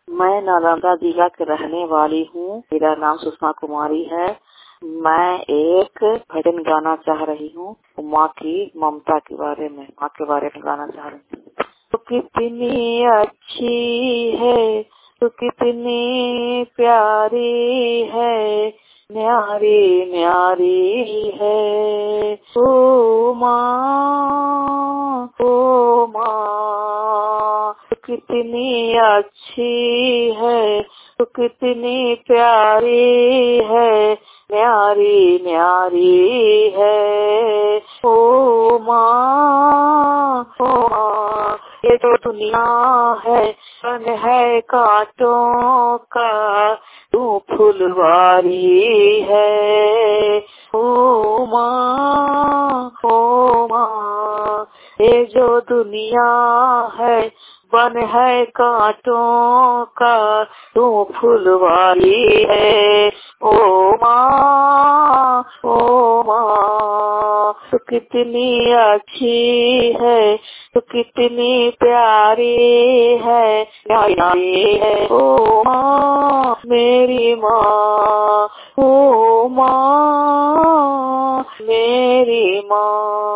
मैं नालंदा जिला के रहने वाली हूँ। मेरा नाम सुषमा कुमारी है। मैं एक भजन गाना चाह रही हूँ, माँ की ममता के बारे में, माँ के बारे में गाना चाह रही हूँ। तो कितनी अच्छी है, तो कितनी प्यारी है, न्यारी न्यारी है ओ माँ, ओ माँ। तो कितनी अच्छी है, तो कितनी प्यारी है, न्यारी न्यारी है ओ माँ, ओ माँ। ये जो दुनिया है सन है कांटों का, तू फुलवारी है ओ माँ, ओ माँ। ये जो दुनिया है बन है कांटों का, तू फुलवारी है ओ माँ, ओ माँ। तू कितनी अच्छी है, तू कितनी प्यारी है, न्यारी है ओ माँ, मेरी माँ, ओ माँ, मेरी माँ।